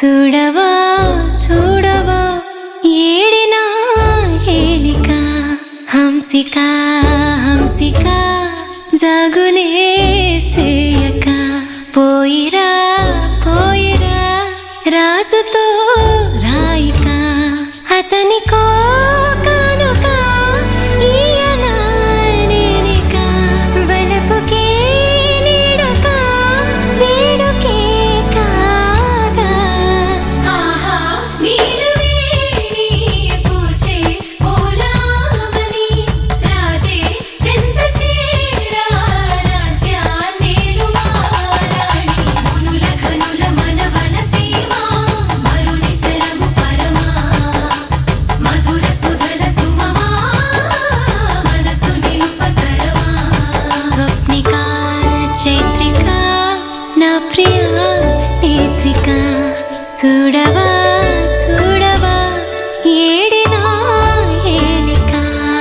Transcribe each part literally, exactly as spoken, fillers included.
చూడవా చూడవా ఏడినా ఏలిక హంసిక హంసిక జాగునే సేయక పోయిరా పోయిరా రాజుతో రాయిక అతనికో కానుక ఈయనా నేనిక వలపుకే నీడక వేడుకే కాగా ఆహా నీలవేణి పూచే పూలావని రాజే చెంత చేరా రాజ్యాన్నేలు మారాణి మునుల ఘనుల మనవన సీమ మరుని శరము పరమా మధుర సుధల సుమమా మనసు నిలుపతరమా స్వప్నిక చైత్రిక నా ప్రియ నేత్రిక చూడవా చూడవా ఏడినా ఏలిక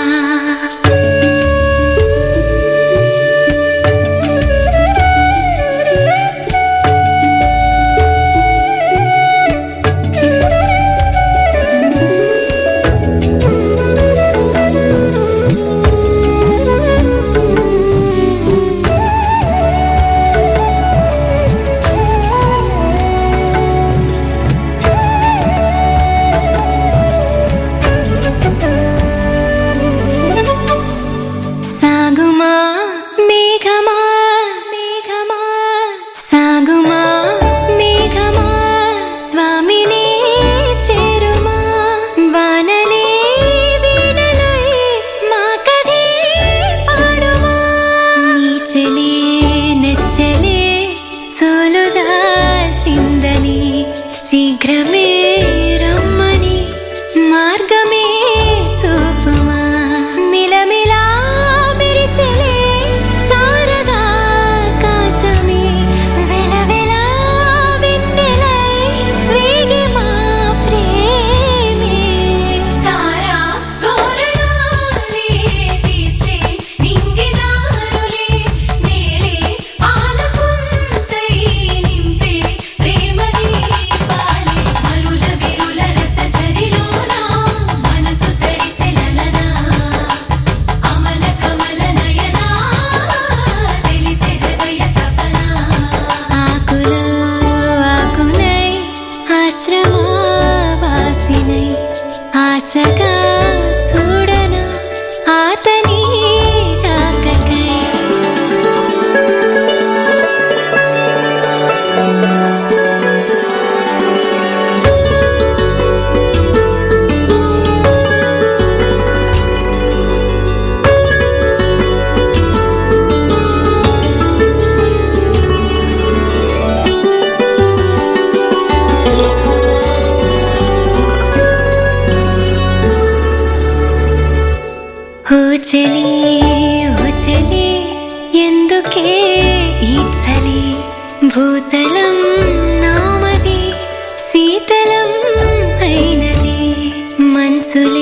సాగుమా మేఘమా మేఘమా సాగుమా మేఘమా స్వామిని చేరుమా వానలే వీణలై మా కథే పాడుమా నీ చెలి నెచ్చలే చోలుదాల్చిందని శీఘ్రమే రమ్మని మార్గమే చూపుమా మిలమిలా మెరిసెలే శారదా కాశమే వెలవెలా వెన్నెలై వేగి మా ప్రేమే తారా తోరణాలే తీర్చే నింగిదారులే నేలే పాలపుంతై నింపే ప్రేమ దీపాలే మరుల విరుల రసజరిలోన మనసు తడిసెలలనా అమల కమల నయనా తెలిసే హృదయ తపనా ఆకులో ఆకునై ఆశ్రమవాసినై ఆశగా చూడనా ఆతని రాకకై ఓ చెలి ఓ చెలి ఎందుకే ఈ చలి భూతలం నామది శీతలం అయినది మంచులే